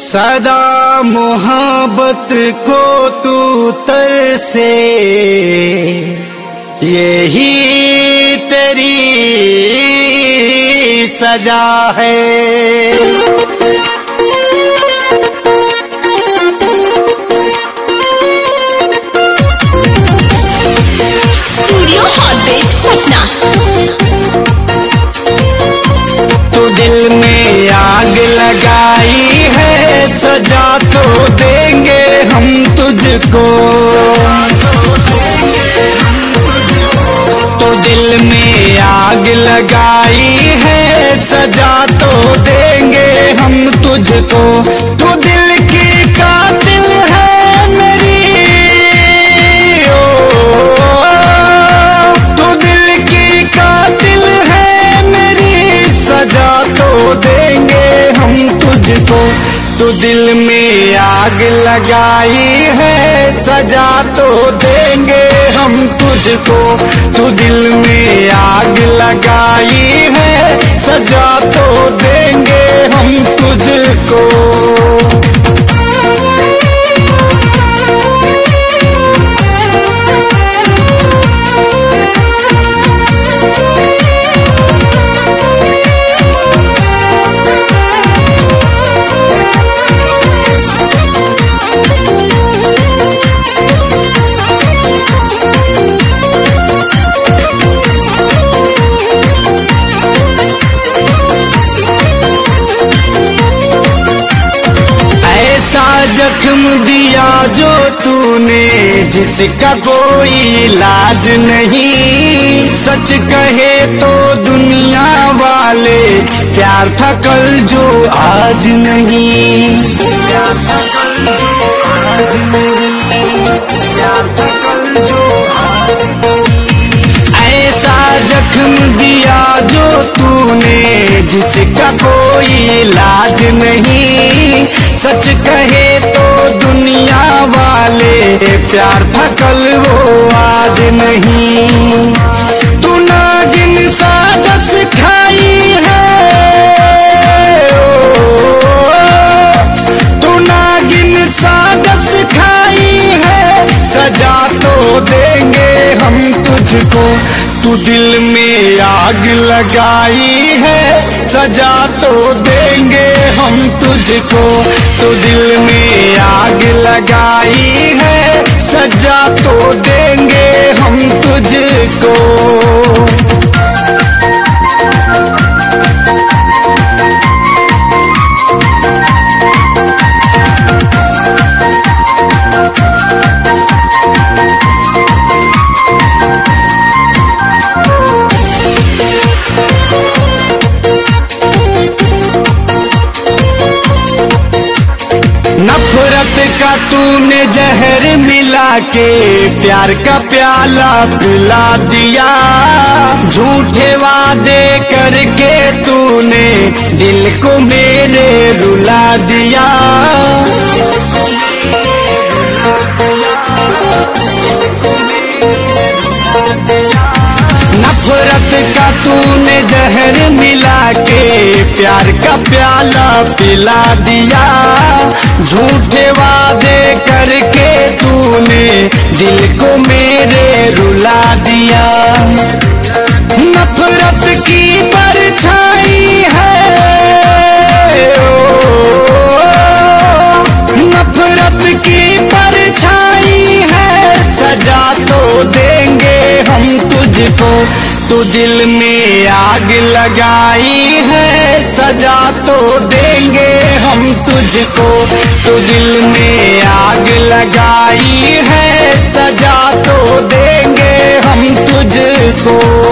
सदा मोहब्बत को तू तरसे, यही तेरी सजा है। स्टूडियो हॉटबेट पटना। तू दिल में आग लगाई है, सजा तो देंगे हम तुझको। तो दिल में आग लगाई है, सजा तो देंगे हम तुझको। तू दिल की कातिल है मेरी, तू दिल की कातिल है मेरी, सजा तो देंगे हम तुझको। तू दिल में आग लगाई है, सजा तो देंगे हम तुझको। तू दिल में आग लगाई है, सजा तो देंगे हम तुझको। जख्म दिया जो तूने, जिसका कोई इलाज नहीं। सच कहे तो दुनिया वाले, प्यार था कल जो आज नहीं। प्यार था कल जो आज नहीं, प्यार था कल जो आज नहीं। ऐसा जख्म दिया जो तूने, जिसका कोई इलाज नहीं। सच कहे तो दुनिया वाले, प्यार था कल वो आज नहीं। तू नागिन सादस खाई है, तू नागिन सादस खाई है, सजा तो देंगे हम तुझको। तू दिल में आग लगाई है, सजा तो देंगे हम तुझको। तू दिल में आग लगाई है, सजा तो देंगे हम तुझको। नफरत का तूने जहर मिला के, प्यार का प्याला पिला दिया। झूठे वादे करके तूने, दिल को मेरे रुला दिया। नफरत का तूने जहर मिला के, प्यार का प्याला पिला दिया। झूठे वादे करके तूने, दिल को मेरे रुला दिया। नफरत की परछाई है, नफरत की परछाई है, सजा तो देंगे हम तुझको। तू दिल में आग लगाई है, सजा तो देंगे हम तुझको। तू दिल में आग लगाई है, सजा तो देंगे हम तुझको।